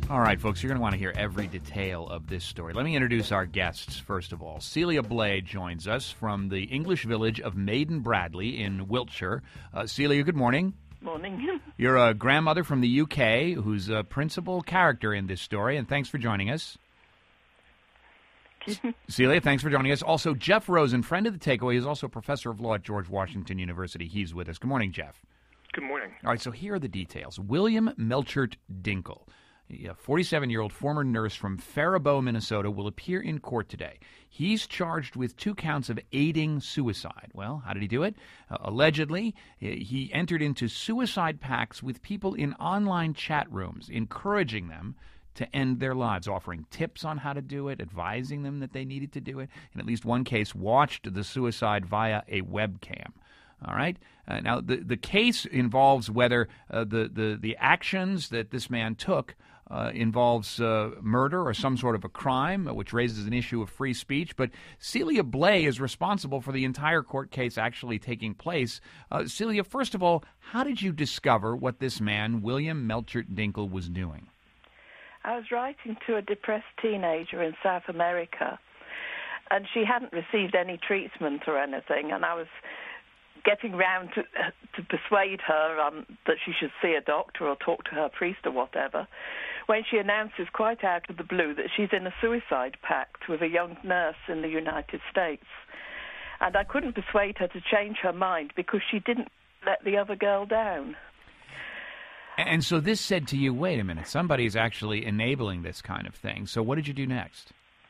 All right, folks, you're going to want to hear every detail of this story. Let me introduce our guests, first of all. Celia Blay joins us from the English village of Maiden Bradley in Wiltshire. Celia, good morning. Morning. You're a grandmother from the UK who's a principal character in this story, and thanks for joining us. Celia, thanks for joining us. Also, Jeff Rosen, friend of the Takeaway, is also a professor of law at George Washington University. He's with us. Good morning, Jeff. Good morning. All right, so here are the details. William Melchert Dinkle, a 47-year-old former nurse from Faribault, Minnesota, will appear in court today. He's charged with 2 counts of aiding suicide. Well, how did he do it? Allegedly, he entered into suicide pacts with people in online chat rooms, encouraging them to end their lives, offering tips on how to do it, advising them that they needed to do it. In at least one case, watched the suicide via a webcam. All right. Now, the case involves whether the actions that this man took involves murder or some sort of a crime, which raises an issue of free speech. But Celia Blay is responsible for the entire court case actually taking place. Celia, first of all, how did you discover what this man, William Melchert Dinkle, was doing? I was writing to a depressed teenager in South America, and she hadn't received any treatment or anything, and I was getting round to persuade her that she should see a doctor or talk to her priest or whatever, when she announces quite out of the blue that she's in a suicide pact with a young nurse in the United States. And I couldn't persuade her to change her mind because she didn't let the other girl down. And so this said to you, wait a minute, somebody's actually enabling this kind of thing. So what did you do next?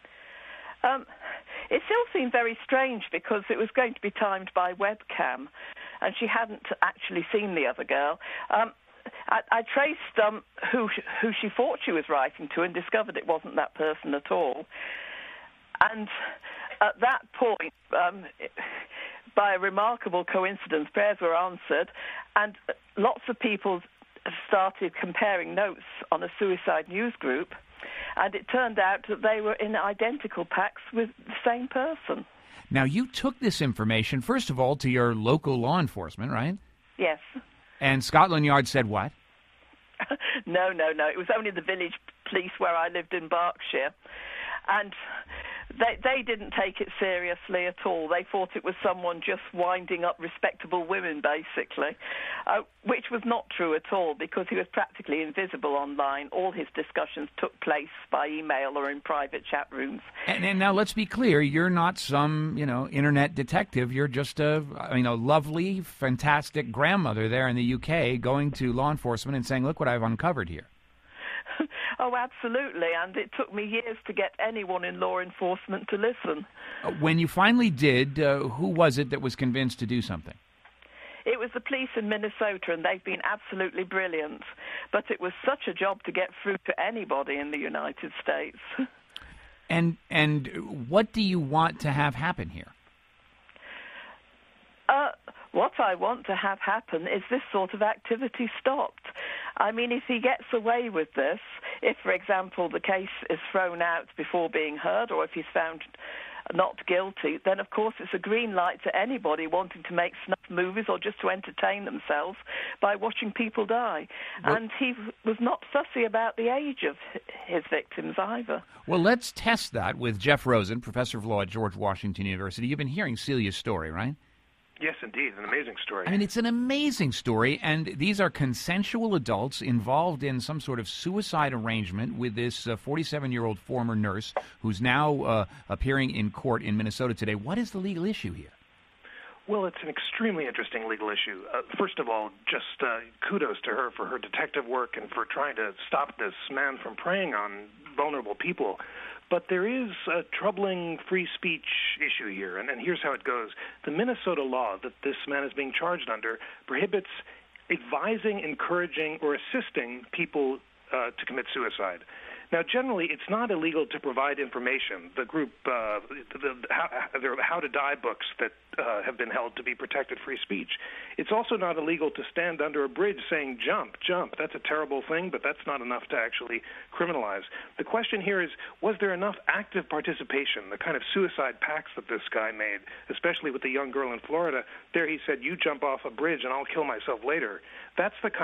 It still seemed very strange because it was going to be timed by webcam, and she hadn't actually seen the other girl. I traced who she thought she was writing to and discovered it wasn't that person at all. And at that point, by a remarkable coincidence, prayers were answered, and lots of people started comparing notes on a suicide news group, and it turned out that they were in identical pacts with the same person. Now, you took this information, first of all, to your local law enforcement, right? Yes. And Scotland Yard said what? No. It was only the village police where I lived in Berkshire. And they didn't take it seriously at all. They thought it was someone just winding up respectable women, basically, which was not true at all because he was practically invisible online. All his discussions took place by email or in private chat rooms. And now let's be clear, you're not some, internet detective. You're just a lovely, fantastic grandmother there in the UK going to law enforcement and saying, look what I've uncovered here. Oh, absolutely, and it took me years to get anyone in law enforcement to listen. When you finally did, who was it that was convinced to do something? It was the police in Minnesota, and they've been absolutely brilliant. But it was such a job to get through to anybody in the United States. And what do you want to have happen here? What I want to have happen is this sort of activity stopped. I mean, if he gets away with this, if, for example, the case is thrown out before being heard, or if he's found not guilty, then, of course, it's a green light to anybody wanting to make snuff movies or just to entertain themselves by watching people die. Well, and he was not fussy about the age of his victims either. Well, let's test that with Jeff Rosen, professor of law at George Washington University. You've been hearing Celia's story, right? Yes, indeed. An amazing story. I mean, it's an amazing story, and these are consensual adults involved in some sort of suicide arrangement with this 47-year-old former nurse who's now appearing in court in Minnesota today. What is the legal issue here? Well, it's an extremely interesting legal issue. First of all, just kudos to her for her detective work and for trying to stop this man from preying on vulnerable people. But there is a troubling free speech issue here, and here's how it goes. The Minnesota law that this man is being charged under prohibits advising, encouraging, or assisting people to commit suicide. Now, generally, it's not illegal to provide information. The group, there are How to Die books that have been held to be protected free speech. It's also not illegal to stand under a bridge saying, jump, jump. That's a terrible thing, but that's not enough to actually criminalize. The question here is, was there enough active participation, the kind of suicide pacts that this guy made, especially with the young girl in Florida? There he said, you jump off a bridge and I'll kill myself later. That's the kind of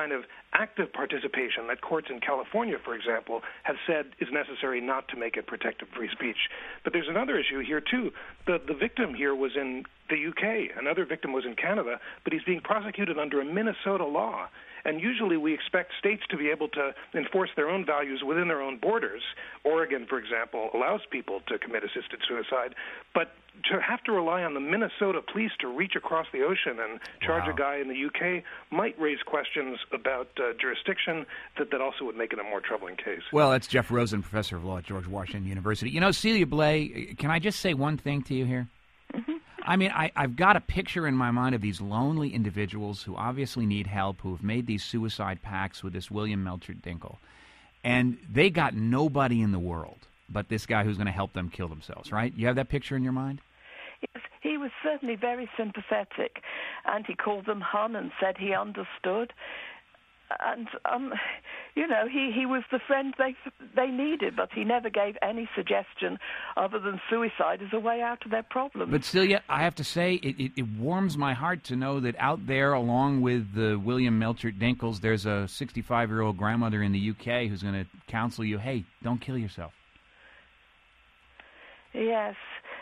active participation that courts in California, for example, have said is necessary not to make it protected free speech. But there's another issue here, too. The victim here was in the UK. Another victim was in Canada, but he's being prosecuted under a Minnesota law. And usually we expect states to be able to enforce their own values within their own borders. Oregon, for example, allows people to commit assisted suicide. But to have to rely on the Minnesota police to reach across the ocean and charge a guy in the UK might raise questions about jurisdiction that also would make it a more troubling case. Well, that's Jeff Rosen, professor of law at George Washington University. You know, Celia Bley, can I just say one thing to you here? Mm-hmm. I mean, I've got a picture in my mind of these lonely individuals who obviously need help, who have made these suicide pacts with this William Melchert Dinkle, and they got nobody in the world but this guy who's going to help them kill themselves, right? You have that picture in your mind? Yes, he was certainly very sympathetic, and he called them hun and said he understood. And, you know, he was the friend they needed, but he never gave any suggestion other than suicide as a way out of their problem. But Celia, I have to say, it warms my heart to know that out there, along with the William Melchert Dinkles, there's a 65-year-old grandmother in the UK who's going to counsel you, hey, don't kill yourself. Yes,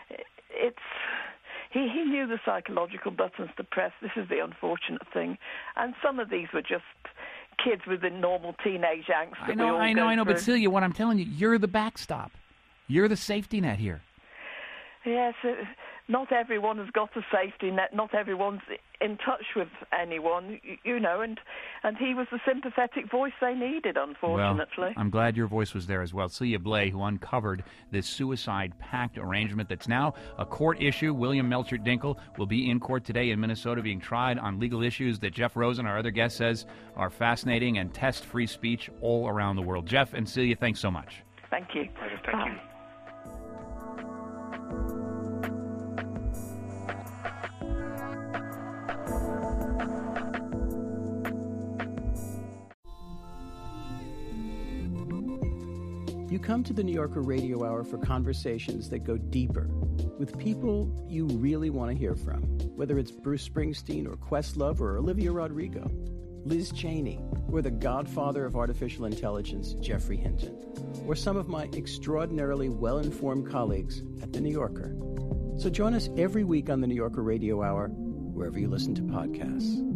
He knew the psychological buttons to press. This is the unfortunate thing. And some of these were just kids with the normal teenage angst that we all go through. I know. But Celia, what I'm telling you, you're the backstop. You're the safety net here. Yes, not everyone has got a safety net. Not everyone's in touch with anyone, you know, and he was the sympathetic voice they needed, unfortunately. Well, I'm glad your voice was there as well. Celia Bley, who uncovered this suicide pact arrangement that's now a court issue. William Melchert Dinkle will be in court today in Minnesota being tried on legal issues that Jeff Rosen, our other guest, says are fascinating and test free speech all around the world. Jeff and Celia, thanks so much. Thank you. Thank you. You come to the New Yorker Radio Hour for conversations that go deeper with people you really want to hear from, whether it's Bruce Springsteen or Questlove or Olivia Rodrigo, Liz Cheney, or the godfather of artificial intelligence, Geoffrey Hinton, or some of my extraordinarily well-informed colleagues at The New Yorker. So join us every week on the New Yorker Radio Hour, wherever you listen to podcasts.